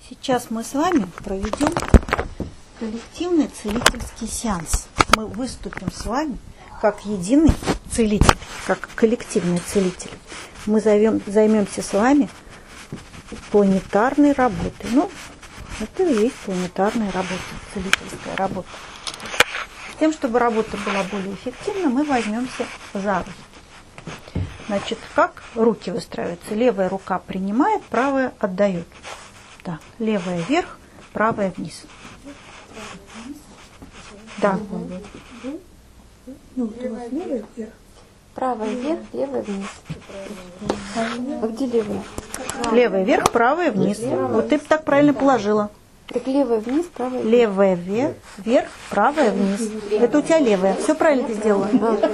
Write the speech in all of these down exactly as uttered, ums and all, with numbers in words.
Сейчас мы с вами проведем коллективный целительский сеанс. Мы выступим с вами как единый целитель, как коллективный целитель. Мы зовем, займемся с вами планетарной работой. Ну, это и есть планетарная работа, целительская работа. С тем, чтобы работа была более эффективна, мы возьмемся за руки. Значит, как руки выстраиваются? Левая рука принимает, правая отдает. Да, левая вверх, правая вниз. Да. Правая вверх, левая вниз. А где левая? Левая вверх, правая вниз. Вот ты так правильно положила. Так левая вниз, правая вниз. Левая вверх, вверх, правая вниз. Это у тебя левая. Все правильно ты сделала.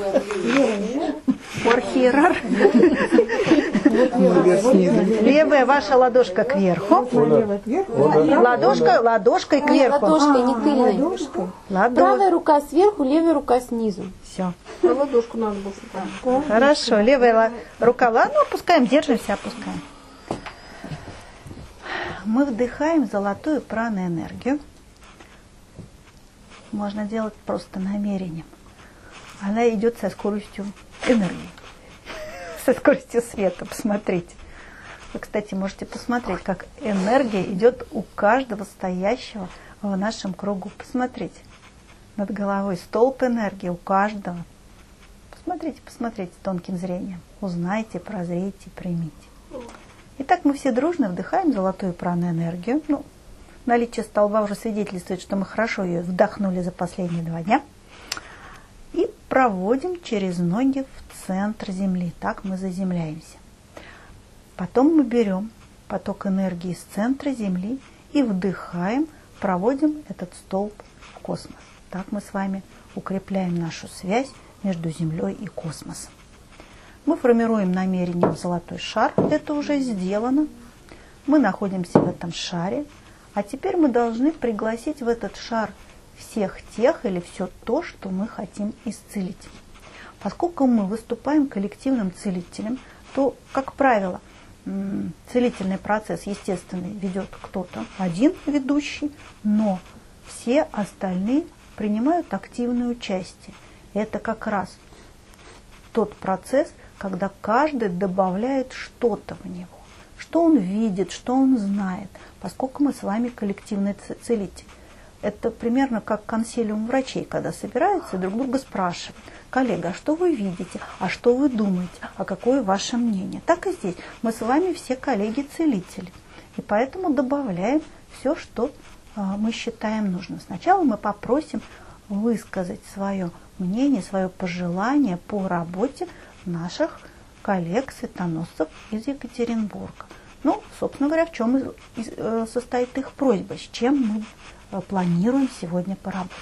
Орхирар. Левая ваша ладошка кверху. Ладошка, ладошкой кверху. Ладошкой, не тыльной. Ладошь. Правая рука сверху, левая рука снизу. Все. Ладошку надо было. Хорошо. Левая рука. Ладно, опускаем, держимся, опускаем. Мы вдыхаем золотую праноэнергию. Можно делать просто намерением. Она идет со скоростью энергии, со скоростью света. Посмотрите. Вы, кстати, можете посмотреть, как энергия идет у каждого стоящего в нашем кругу. Посмотрите. Над головой столб энергии у каждого. Посмотрите, посмотрите тонким зрением. Узнайте, прозрейте, примите. Итак, мы все дружно вдыхаем золотую праноэнергию. Ну, наличие столба уже свидетельствует, что мы хорошо ее вдохнули за последние два дня. И проводим через ноги в центр Земли. Так мы заземляемся. Потом мы берем поток энергии с центра Земли и вдыхаем, проводим этот столб в космос. Так мы с вами укрепляем нашу связь между Землей и космосом. Мы формируем намерением золотой шар. Это уже сделано. Мы находимся в этом шаре. А теперь мы должны пригласить в этот шар всех тех или все то, что мы хотим исцелить. Поскольку мы выступаем коллективным целителем, то, как правило, целительный процесс, естественный, ведет кто-то, один ведущий, но все остальные принимают активное участие. Это как раз тот процесс, когда каждый добавляет что-то в него, что он видит, что он знает, поскольку мы с вами коллективный целитель. Это примерно как консилиум врачей, когда собираются и друг друга спрашивают: коллега, а что вы видите, а что вы думаете, а какое ваше мнение? Так и здесь. Мы с вами все коллеги-целители, и поэтому добавляем все, что а, мы считаем нужным. Сначала мы попросим высказать свое мнение, свое пожелание по работе наших коллег-светоносцев из Екатеринбурга. Ну, собственно говоря, в чем состоит их просьба, с чем мы планируем сегодня поработать.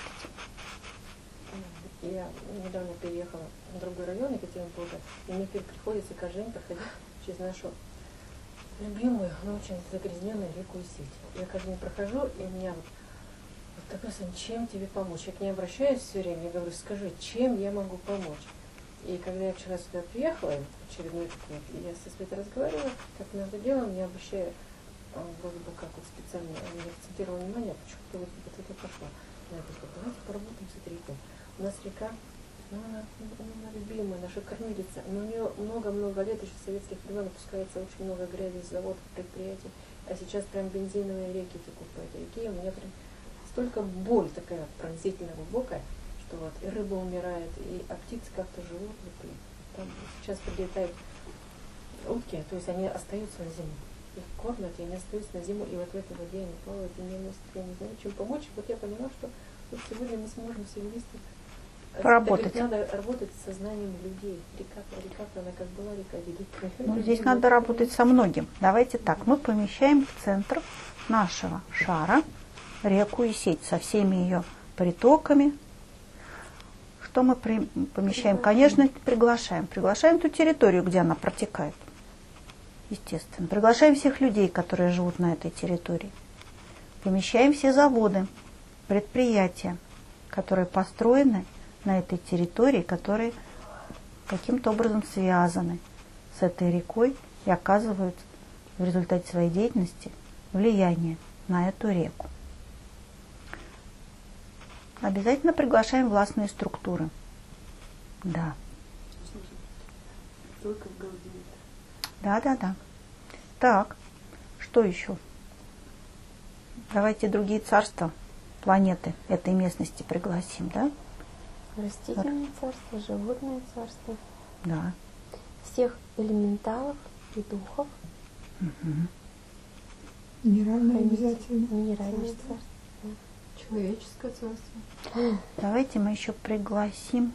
Я недавно переехала в другой район Екатеринбурга, и мне теперь приходится каждый день проходить через нашу любимую, но очень загрязненную реку Исить. Я каждый день прохожу, и у меня вот, вот такой сон: чем тебе помочь? Я к ней обращаюсь все время, я говорю: скажи, чем я могу помочь? И когда я вчера сюда приехала, в очередной год, я со Светой разговаривала, как между делом, я обращаю, вроде бы как вот специально, я акцентировала внимание, почему-то вот, вот это пошло. Я говорю: давайте поработаем с этой рекой. У нас река, ну, она, она любимая, наша кормилица, но у нее много-много лет, еще с советских времен опускается очень много грязи с заводов, предприятий, а сейчас прям бензиновые реки текут по этой реке, и у меня прям столько боль такая пронзительно глубокая, что вот и рыба умирает, и а птицы как-то живут, вот, и там сейчас прилетают утки, то есть они остаются на зиму. Их кормят, и они остаются на зиму, и вот в этой воде они плавают, и мне я не знаю, чем помочь. И вот я поняла, что вот сегодня мы сможем все вместе поработать. Надо работать с сознанием людей. Река, река, она как была река, великая. Ну, здесь надо работать со многим. Давайте так, мы помещаем в центр нашего шара реку Исить со всеми ее притоками. Что мы при, помещаем? Конечно, приглашаем. Приглашаем ту территорию, где она протекает. Естественно. Приглашаем всех людей, которые живут на этой территории. Помещаем все заводы, предприятия, которые построены на этой территории, которые каким-то образом связаны с этой рекой и оказывают в результате своей деятельности влияние на эту реку. Обязательно приглашаем властные структуры. Да. Только в Галдине. Да, да, да. Так, что еще? Давайте другие царства, планеты этой местности пригласим, да? Растительное царство, животное царство. Да. Всех элементалов и духов. Угу. Минеральное обязательно. Минеральное царство. Человеческое царство. Давайте мы еще пригласим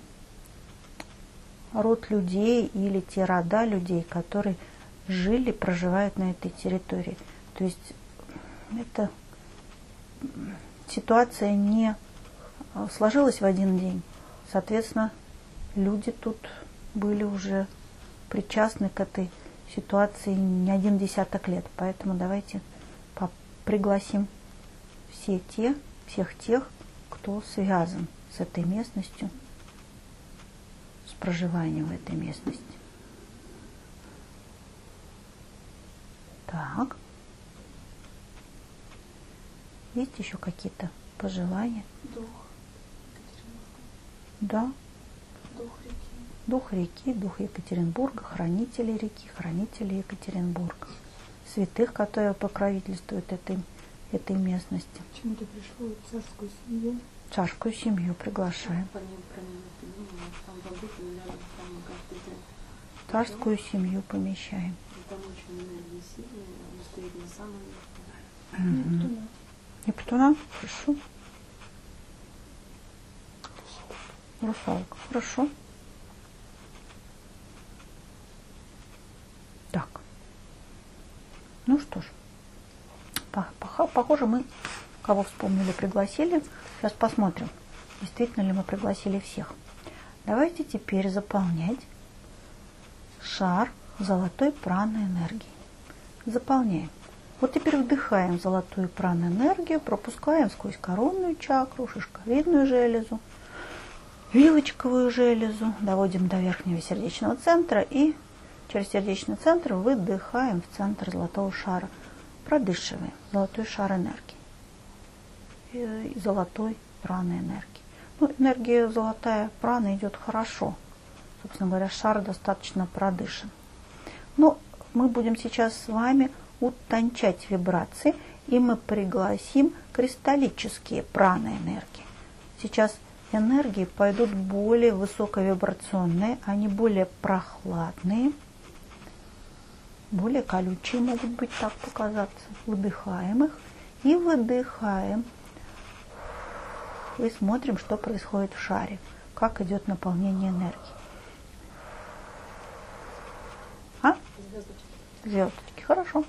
род людей или те рода людей, которые жили, проживают на этой территории. То есть эта ситуация не сложилась в один день. Соответственно, люди тут были уже причастны к этой ситуации не один десяток лет. Поэтому давайте пригласим все те, всех тех, кто связан с этой местностью, с проживанием в этой местности. Так. Есть еще какие-то пожелания? Дух. Да. Дух реки. Дух реки, дух Екатеринбурга, хранители реки, хранители Екатеринбурга. Святых, которые покровительствуют этой, этой местности. Почему-то пришло царскую семью. Царскую семью приглашаем. Царскую семью помещаем. Там очень энергии сильные, они стоят на самом верху. Нептуна. Нептуна? Хорошо. Русалка. Хорошо. Так. Ну что ж. Похоже, мы кого вспомнили, пригласили. Сейчас посмотрим, действительно ли мы пригласили всех. Давайте теперь заполнять шар золотой праной энергии. Заполняем. Вот теперь вдыхаем золотую прану-энергию, пропускаем сквозь коронную чакру, шишковидную железу, вилочковую железу, доводим до верхнего сердечного центра и через сердечный центр выдыхаем в центр золотого шара. Продышиваем золотой шар энергии. И золотой праной энергии. Ну, энергия золотая прана идет хорошо. Собственно говоря, шар достаточно продышан. Но мы будем сейчас с вами утончать вибрации, и мы пригласим кристаллические праны-энергии. Сейчас энергии пойдут более высоковибрационные, они более прохладные, более колючие могут быть, так показаться. Вдыхаем их и выдыхаем. И смотрим, что происходит в шаре, как идет наполнение энергии. А? Звездочки. Звездочки, хорошо.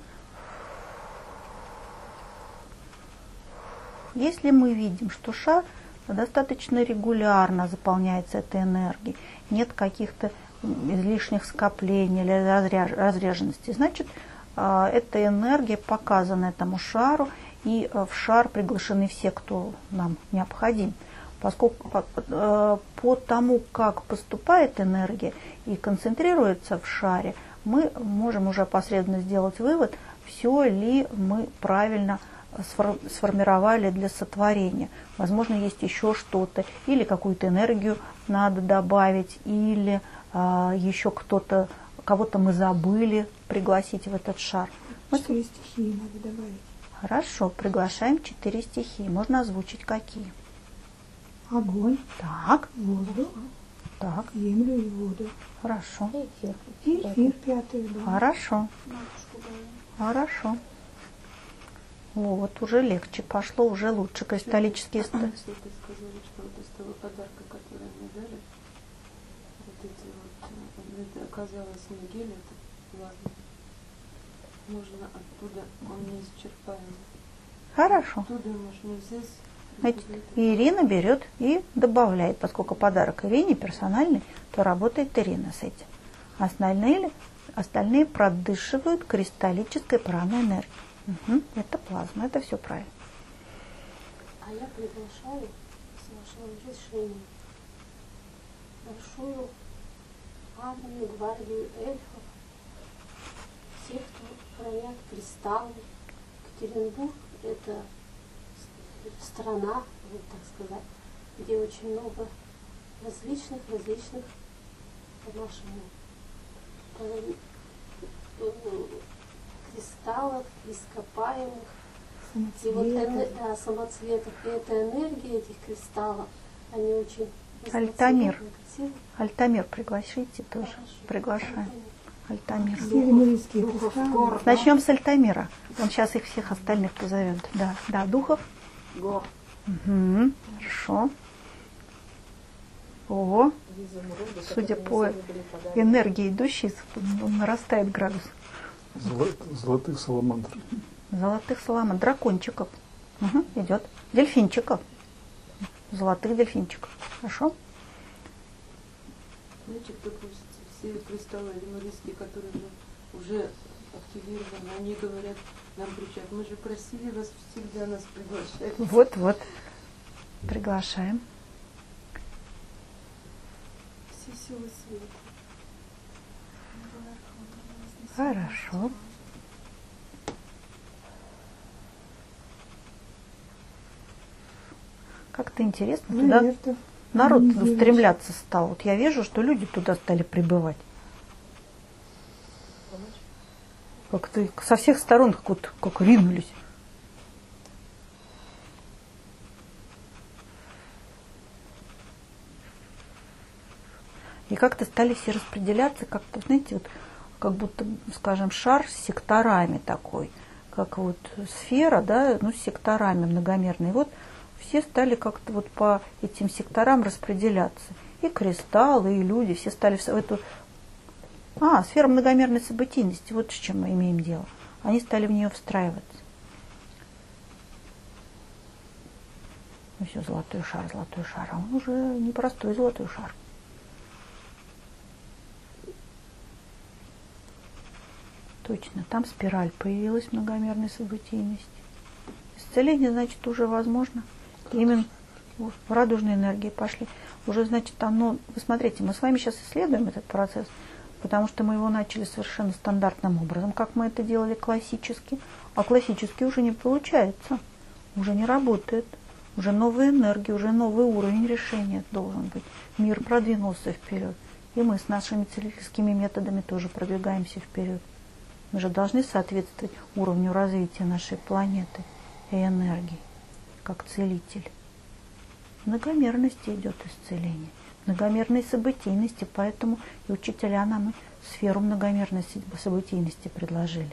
Если мы видим, что шар достаточно регулярно заполняется этой энергией, нет каких-то излишних скоплений или разреженности, значит, эта энергия показана этому шару, и в шар приглашены все, кто нам необходим. Поскольку по, по тому, как поступает энергия и концентрируется в шаре, мы можем уже опосредованно сделать вывод, все ли мы правильно сформировали для сотворения. Возможно, есть еще что-то, или какую-то энергию надо добавить, или а, еще кто-то, кого-то мы забыли пригласить в этот шар. Четыре стихии надо добавить. Хорошо, приглашаем четыре стихии. Можно озвучить какие? Огонь, Так, воздух, так, землю и воду. хорошо, Эфир. И эфир пятый, да. хорошо, хорошо. Вот, уже легче пошло, уже лучше. Кристаллические ст- Святы сказали, что вот из того подарка, который мне дали, вот эти вот, это оказалось не гель, это плазма. Можно оттуда, он неисчерпаемый. Хорошо. Оттуда можно взять. Значит, и Ирина берет и добавляет, поскольку подарок Ирине персональный, то работает Ирина с этим. Остальные, остальные продышивают кристаллической праной энергией. Угу, это плазма, это все правильно. А я приглашаю с вашего разрешения большую армию, гвардию эльфов, всех, кто хранят кристаллы, Екатеринбург это страна, вот так сказать, где очень много различных, различных по-нашему кристаллов, ископаемых, и вот эне- да, самоцветов. И эта энергия этих кристаллов, они очень Альтамир. красивые. Альтамир пригласите тоже. Хорошо. Приглашаем. Альтамир. Северные кристаллы. Начнем с Альтамира. Он сейчас их всех остальных позовет. Да, да, духов. Гор. Угу, хорошо. О, Изумруды, судя которые по не были подарены. энергии идущей, он нарастает градус. Золо- Золотых саламандр. Золотых саламандр, дракончиков. Угу, идет. Дельфинчиков. Золотых дельфинчиков. Хорошо. Знаете, допустим, все кристаллы лемурийские, которые же уже активированы, они говорят, нам кричат, мы же просили вас всегда нас приглашать. Вот, вот. Приглашаем. Все силы света. Хорошо. Как-то интересно. Туда Наверное. народ Не туда веришь. стремляться стал. Вот я вижу, что люди туда стали прибывать. Как-то со всех сторон как, вот, как ринулись. И как-то стали все распределяться, как-то, знаете, вот, как будто, скажем, шар с секторами такой, как вот сфера, да, ну, с секторами многомерной. Вот все стали как-то вот по этим секторам распределяться. И кристаллы, и люди, все стали в эту... А, сфера многомерной событийности, вот с чем мы имеем дело. Они стали в нее встраиваться. Ну все, золотой шар, золотой шар. А он уже не простой золотой шар. Точно, там спираль появилась многомерной событийности. Исцеление, значит, уже возможно. Именно в радужной энергии пошли. Уже, значит, оно... Вы смотрите, мы с вами сейчас исследуем этот процесс, потому что мы его начали совершенно стандартным образом, как мы это делали классически. А классически уже не получается. Уже не работает. Уже новая энергия, уже новый уровень решения должен быть. Мир продвинулся вперед. И мы с нашими целительскими методами тоже продвигаемся вперед. Мы же должны соответствовать уровню развития нашей планеты и энергии, как целитель. В многомерности идет исцеление, в многомерной событийности, поэтому и учителя нам и сферу многомерной событийности предложили.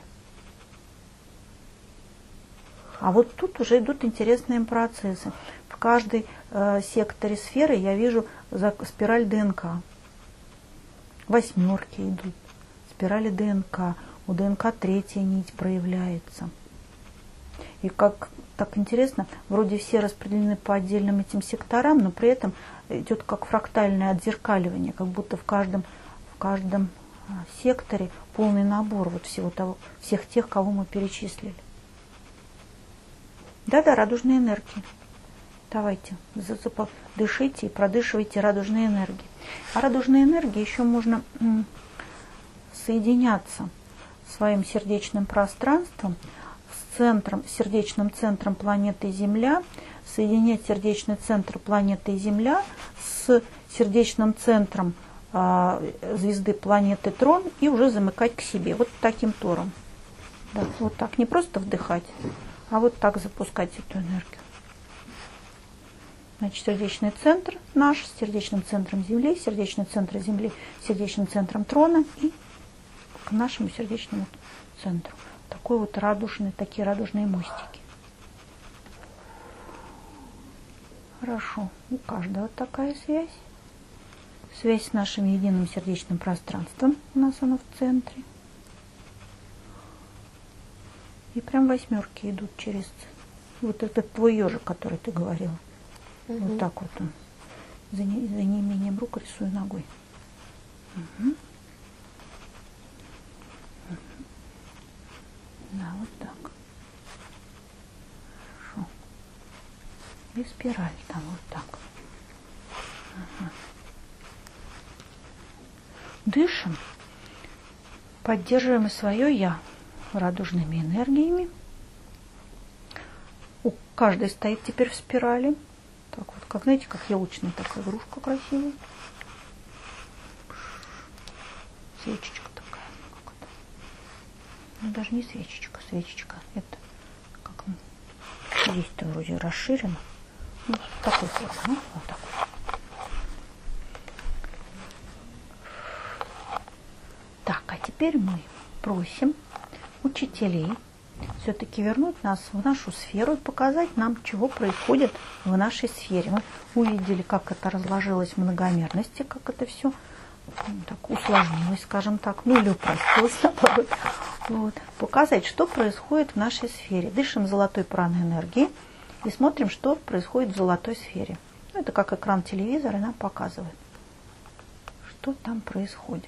А вот тут уже идут интересные процессы. В каждой э, секторе сферы я вижу за, спираль ДНК. Восьмерки идут, спирали ДНК. У ДНК третья нить проявляется. И как так интересно, вроде все распределены по отдельным этим секторам, но при этом идет как фрактальное отзеркаливание, как будто в каждом, в каждом секторе полный набор вот всего того, всех тех, кого мы перечислили. Да-да, радужные энергии. Давайте, дышите и продышивайте радужные энергии. А радужные энергии еще можно м, соединяться своим сердечным пространством с центром, сердечным центром планеты Земля, соединять сердечный центр планеты Земля с сердечным центром э, звезды планеты Трон и уже замыкать к себе. Вот таким тором. Да, вот так, не просто вдыхать, а вот так запускать эту энергию. Значит, сердечный центр наш с сердечным центром Земли, сердечный центр Земли с сердечным центром Трона и к нашему сердечному центру. Такой вот радужный, такие радужные мостики. Хорошо. У каждого такая связь. Связь с нашим единым сердечным пространством. У нас оно в центре. И прям восьмерки идут через вот этот твой ежик, который ты говорила. Угу. Вот так вот он. За, не, за неимением рук рисую ногой. Угу. Да, вот так. Хорошо. И спираль там вот так. Ага. Дышим. Поддерживаем свое я радужными энергиями. Каждый стоит теперь в спирали. Так вот, как, знаете, как елочная такая игрушка красивая. Свечечка такая. Как это? Ну, даже не свечечка, свечечка. Это как здесь-то вроде расширено. Ну, такой формы, ну, вот такой. Так, а теперь мы просим учителей все-таки вернуть нас в нашу сферу и показать нам, чего происходит в нашей сфере. Мы увидели, как это разложилось в многомерности, как это все так усложнилось, скажем так, ну или упростилось, наоборот. Вот. Показать, что происходит в нашей сфере. Дышим золотой праной энергией и смотрим, что происходит в золотой сфере. Это как экран телевизора нам показывает, что там происходит.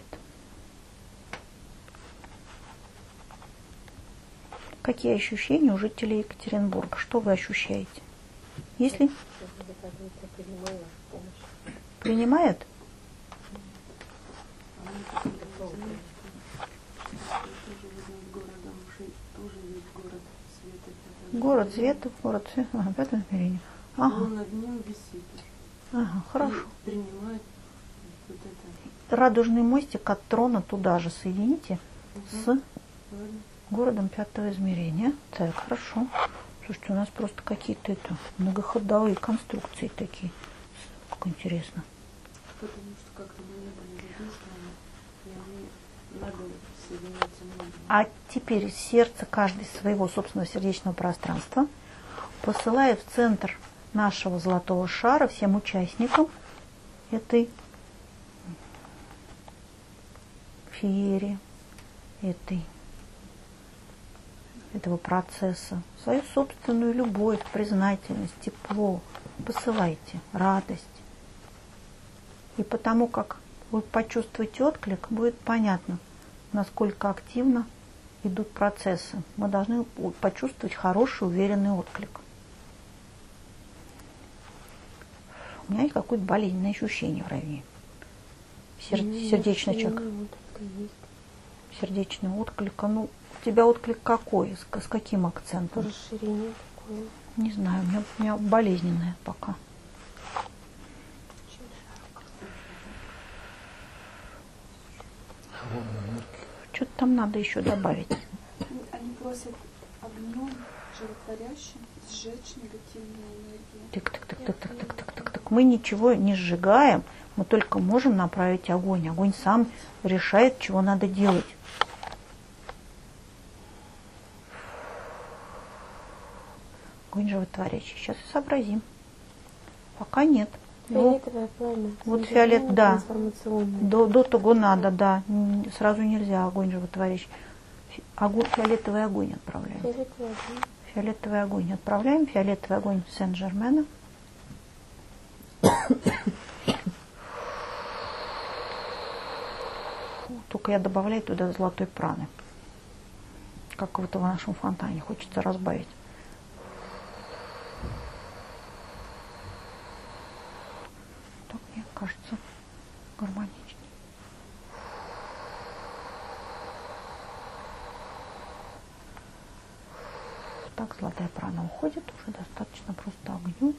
Какие ощущения у жителей Екатеринбурга? Что вы ощущаете? Если принимает? Город света, город света, ага, пятое измерение. Ага. Он над ним висит. Ага, хорошо. И принимает вот это. Радужный мостик от трона туда же соедините Угу. с Ладно. городом пятого измерения. Так, хорошо. Слушайте, у нас просто какие-то это многоходовые конструкции такие. Как интересно. Потому что как-то мы не были задействованы, и они надо соединяться много. А теперь сердце каждой своего собственного сердечного пространства посылает в центр нашего золотого шара всем участникам этой феерии, этой, этого процесса свою собственную любовь, признательность, тепло. Посылайте, радость. И потому как вы почувствуете отклик, будет понятно, насколько активно идут процессы. Мы должны почувствовать хороший, уверенный отклик. У меня есть какое-то болезненное ощущение в районе. Сер... Сердечный чак. Сердечный отклик. Ну, у тебя отклик какой? С, с каким акцентом? Расширение такое. Не знаю, у меня, у меня болезненное пока. Что-то там надо еще добавить. Они просят огнем животворящим сжечь негативную энергию. Так, так, так, так, так, так, так, так, так. Мы ничего не сжигаем, мы только можем направить огонь. Огонь сам решает, чего надо делать. Огонь животворящий. Сейчас и сообразим. Пока нет. Фиолетовое пламя. Вот фиолет, да. Трансформационное. До, до того надо, да. Н- Сразу нельзя огонь животворящий. Фи- Огонь, фиолетовый огонь отправляем. Фиолетовое огонь. Фиолетовый огонь отправляем. Фиолетовый огонь Сен-Жермена. Только я добавляю туда золотой праны. Как вот в нашем фонтане. Хочется разбавить. Так, мне кажется, гармоничнее. Так, золотая прана уходит. Уже достаточно просто огню.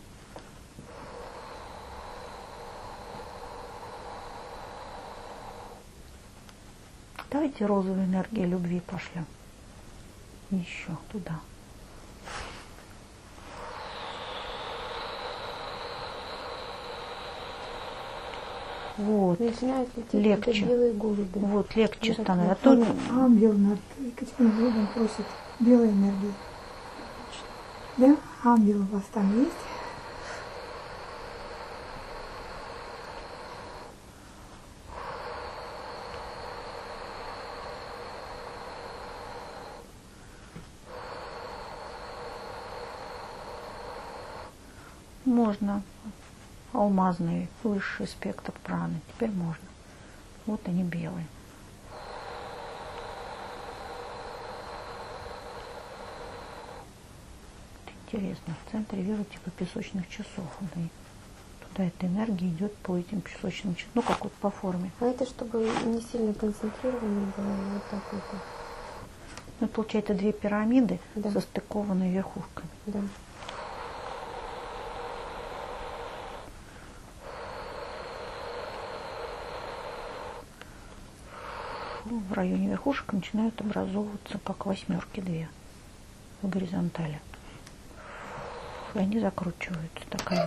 Давайте розовую энергию любви пошлем. Еще туда. Вот. Начинают лететь Легче. белые голуби. Вот, легче Ну, становится. А так то Ангел над Екатеринбургом просит белой энергии. Да? Ангел у вас там есть? можно алмазный высший спектр праны. Теперь можно. Вот они белые. Интересно, в центре вижу типа песочных часов. И туда эта энергия идет по этим песочным часам. Ну, как вот по форме. А это чтобы не сильно концентрировано было, вот так вот. Ну, получается две пирамиды, Да. состыкованные верхушками. Да. в районе верхушек начинают образовываться как восьмерки две в горизонтали. И они закручиваются. Такая.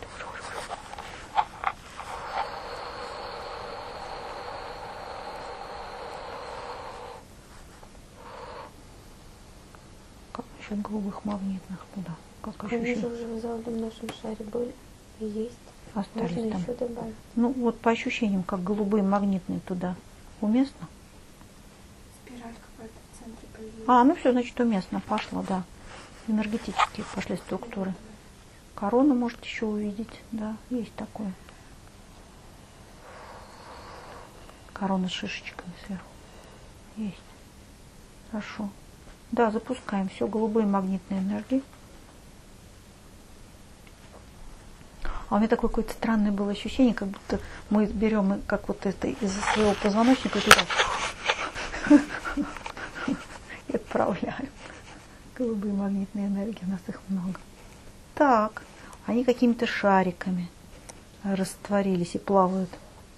Как насчет голубых магнитных туда? Как Они ощущение? же уже в золотом нашем шаре были и есть. Остались Можно там. еще добавить. Ну вот по ощущениям, как голубые магнитные туда. Уместно? Спираль какая-то в центре появилась. А, ну все, значит, уместно. Пошло, да. Энергетические пошли структуры. Корону можете еще увидеть. Да, есть такое. Корона с шишечками сверху. Есть. Хорошо. Да, запускаем все. Голубые магнитные энергии. А у меня такое какое-то странное было ощущение, как будто мы берем, как вот это из своего позвоночника, туда и отправляем. Голубые магнитные энергии, у нас их много. Так, они какими-то шариками растворились и плавают.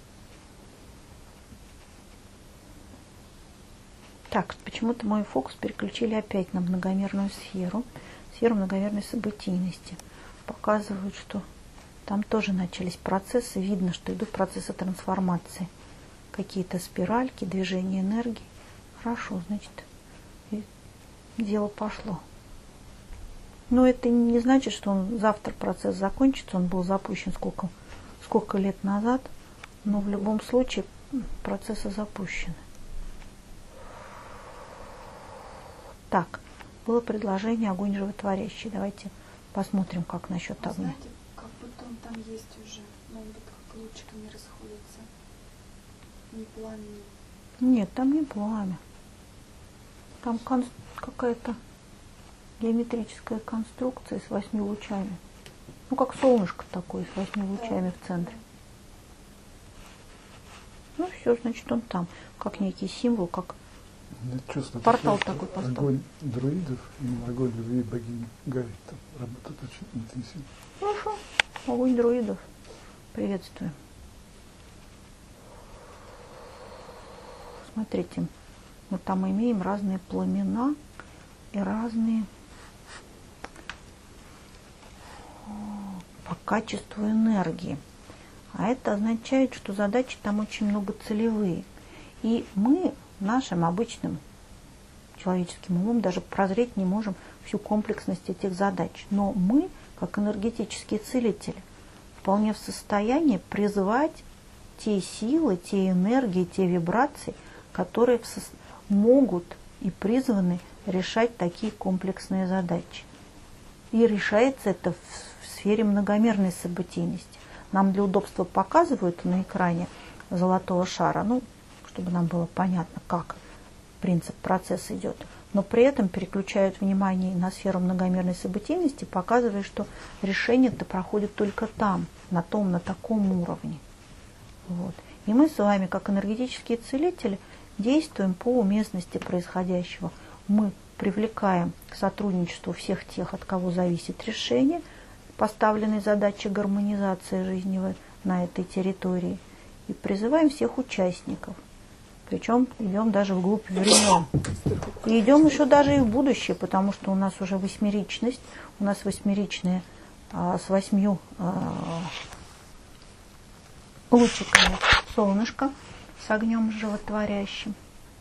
Так, почему-то мой фокус переключили опять на многомерную сферу, сферу многомерной событийности. Показывают, что там тоже начались процессы, видно, что идут процессы трансформации. Какие-то спиральки, движение энергии. Хорошо, значит, дело пошло. Но это не значит, что он завтра процесс закончится, он был запущен сколько, сколько лет назад, но в любом случае процессы запущены. Так, было предложение огонь животворящий. Давайте посмотрим, как насчет Вы огня. знаете, как будто он там есть уже, но он вот как лучиками расходится. Не пламени. Нет, там не пламя. Там кон- какая-то геометрическая конструкция с восьми лучами. Ну, как солнышко такое с восьми лучами в центре. Ну, все, значит, он там. Как некий символ, как Нет чувства, портал что такой поставлен. огонь друидов и огонь любви богини Гаи там работает очень интенсивно. Хорошо. Огонь друидов. Приветствую. Смотрите, вот там мы имеем разные пламена и разные по качеству энергии. А это означает, что задачи там очень многоцелевые. И мы нашим обычным человеческим умом даже прозреть не можем всю комплексность этих задач. Но мы, как энергетические целители, вполне в состоянии призвать те силы, те энергии, те вибрации, которые могут и призваны решать такие комплексные задачи. И решается это в сфере многомерной событийности. Нам для удобства показывают на экране золотого шара, ну, чтобы нам было понятно, как принцип, процесс идет. Но при этом переключают внимание на сферу многомерной событийности, показывая, что решение-то проходит только там, на том, на таком уровне. Вот. И мы с вами, как энергетические целители, действуем по уместности происходящего. Мы привлекаем к сотрудничеству всех тех, от кого зависит решение поставленной задачи гармонизации жизни на этой территории, и призываем всех участников. Причем идем даже вглубь времен. И идем еще даже и в будущее, потому что у нас уже восьмеричность, у нас восьмеричные а, с восьмью а, лучиками солнышко с огнем животворящим.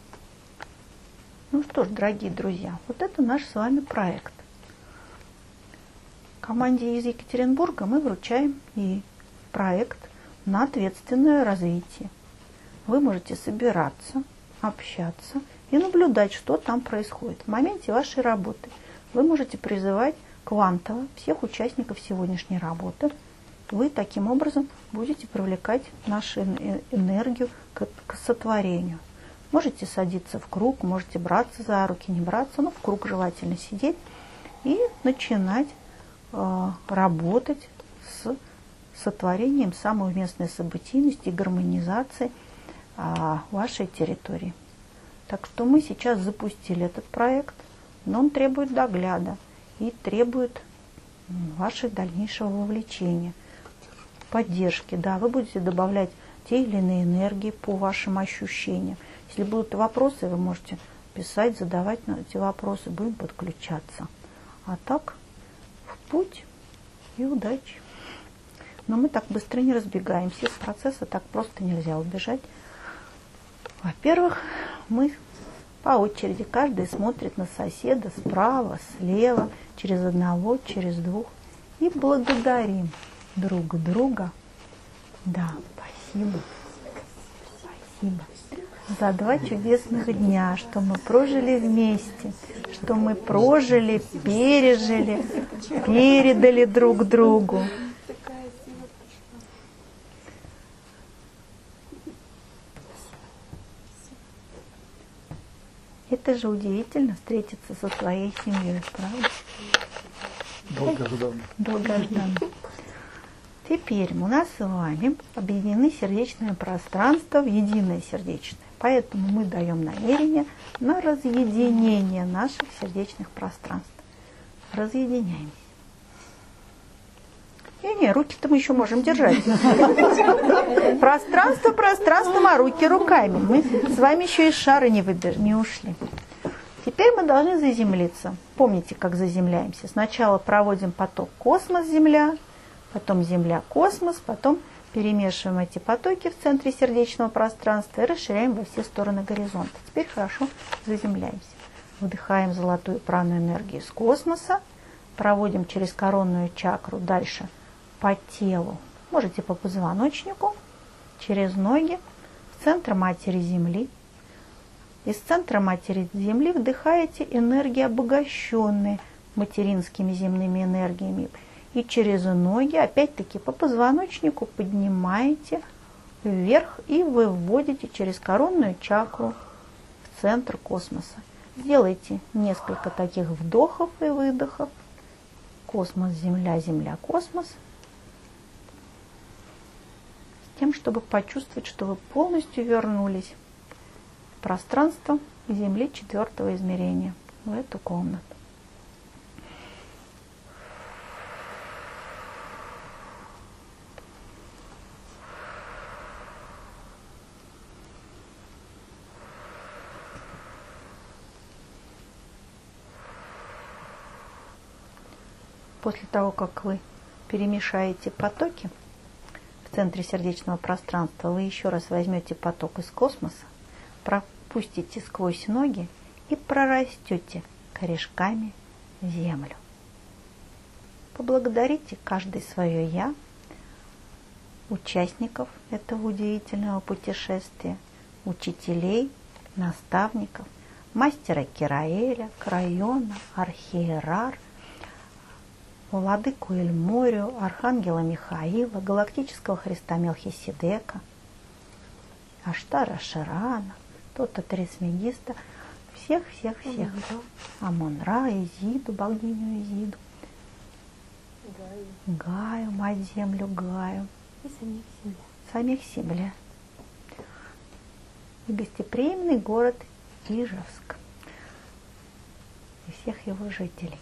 Ну что ж, дорогие друзья, вот это наш с вами проект. Команде из Екатеринбурга мы вручаем и проект на ответственное развитие. Вы можете собираться, общаться и наблюдать, что там происходит. В моменте вашей работы вы можете призывать квантово всех участников сегодняшней работы. Вы таким образом будете привлекать нашу энергию к, к сотворению. Можете садиться в круг, можете браться за руки, не браться, но в круг желательно сидеть и начинать э, работать с сотворением самой уместной событийности и гармонизации э, вашей территории. Так что мы сейчас запустили этот проект, но он требует догляда и требует вашего дальнейшего вовлечения, поддержки. Да, вы будете добавлять те или иные энергии по вашим ощущениям. Если будут вопросы, вы можете писать, задавать на эти вопросы, будем подключаться. А так, в путь и удачи. Но мы так быстро не разбегаемся. Из процесса так просто нельзя убежать. Во-первых, мы по очереди, каждый смотрит на соседа справа, слева, через одного, через двух. И благодарим друг друга. Да, спасибо. Спасибо. За два чудесных дня, что мы прожили вместе, что мы прожили, пережили, передали друг другу. Это же удивительно встретиться со своей семьей, правда? Долгожданно. Долгожданно. Теперь у нас с вами объединены сердечное пространство в единое сердечное. Поэтому мы даем намерение на разъединение наших сердечных пространств. Разъединяемся. Не, не, руки-то мы еще можем держать. Пространство пространством, а руки руками. Мы с вами еще из шара не, выбеж... не ушли. Теперь мы должны заземлиться. Помните, как заземляемся? Сначала проводим поток космос-Земля, потом Земля-космос, потом перемешиваем эти потоки в центре сердечного пространства и расширяем во все стороны горизонта. Теперь хорошо заземляемся. Вдыхаем золотую праную энергию из космоса, проводим через коронную чакру дальше по телу, можете по позвоночнику, через ноги, в центр Матери Земли. Из центра Матери Земли вдыхаете энергии, обогащенные материнскими земными энергиями. И через ноги, опять-таки по позвоночнику, поднимаете вверх и выводите через коронную чакру в центр космоса. Сделайте несколько таких вдохов и выдохов. Космос, Земля, Земля, космос. С тем, чтобы почувствовать, что вы полностью вернулись в пространство Земли четвертого измерения, в эту комнату. После того, как вы перемешаете потоки в центре сердечного пространства, вы еще раз возьмете поток из космоса, пропустите сквозь ноги и прорастете корешками в землю. Поблагодарите каждый свое «я», участников этого удивительного путешествия, учителей, наставников, мастера Кираэля, Крайона, Архиерар, владыку Эльморию, архангела Михаила, галактического Христа Мелхиседека, Аштара Ширана, Тота Трисмегиста, всех-всех-всех. Амон-Ра, Изиду, богиню Изиду, Гаю, Гаю, Мать-Землю, Гаю. И самих себя. Самих себя. И гостеприимный город Ижевск. И всех его жителей.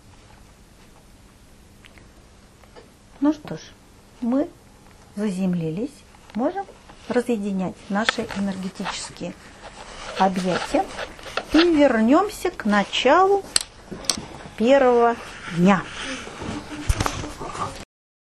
Ну что ж, мы заземлились, можем разъединять наши энергетические объятия и вернемся к началу первого дня.